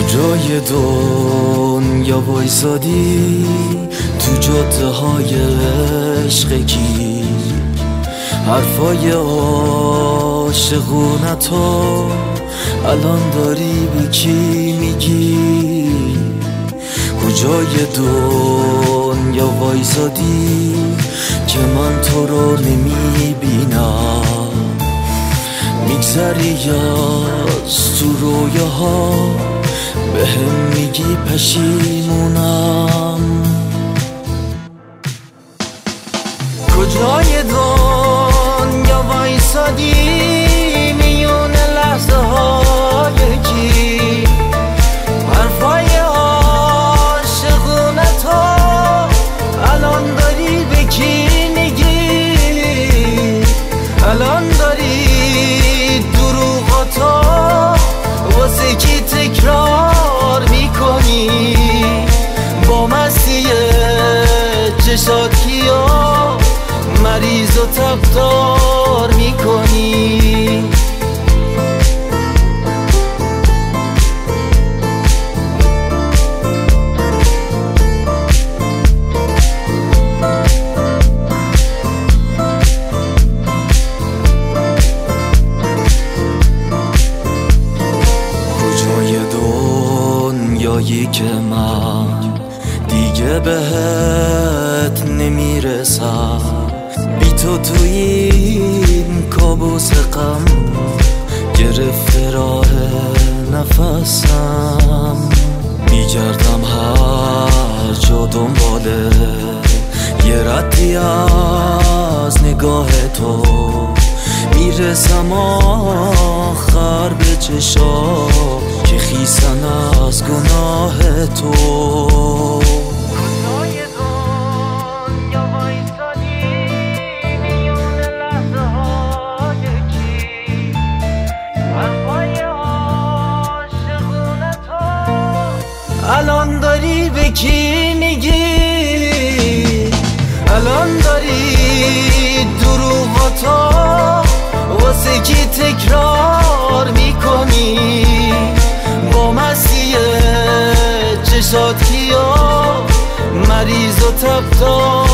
کجای دنیا وایسادی تو جاده های عشق کی؟ حرفای عاشقونتو الان داری به کی میگی؟ کجای دنیا وایسادی که من تو رو نمیبینم؟ میگذری از تو رویاها بهم میگی پشیمونم. کجای دنیا وایسادی میون لحظه های کی؟ حرفای عاشقونه تو الان داری به کی میگی؟ الان داری دروغاتو واسه کی تکرار میکنی؟ با مستی چشات کیا مریض و تبدار میکنی؟ کجای دنیایی که من دیگه بهت نمیرسم؟ بی تو توی این کابوس غم گرفته راه نفسم. میگردم هر جا دنباله یه ردی از نگاه تو، میرسم آخر به چشا که خیسن از گناه تو. الان داری به کی میگی؟ الان داری دروغاتو واسه کی تکرار میکنی؟ با مستی چشات کیا مریض و تبدار